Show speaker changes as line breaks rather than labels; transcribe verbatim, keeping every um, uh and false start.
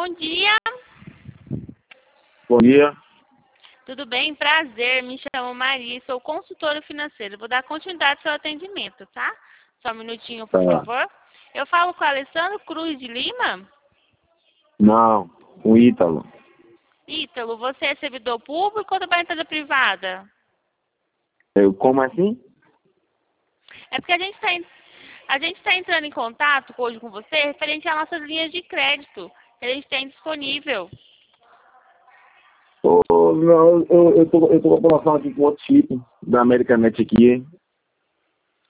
Bom dia.
Bom dia.
Tudo bem? Prazer. Me chamo Maria, sou consultora financeira. Vou dar continuidade ao seu atendimento, tá? Só um minutinho, por
Tá.
favor. Eu falo com o Alessandro Cruz de Lima.
Não, o Ítalo.
Ítalo, você é servidor público ou da empresa privada?
Eu, como assim?
É porque a gente está a gente está entrando em contato hoje com você referente às nossas linhas de crédito que a gente tem disponível.
Ô, não, eu, eu, tô, eu tô com a população aqui com outro chip da Americanet aqui.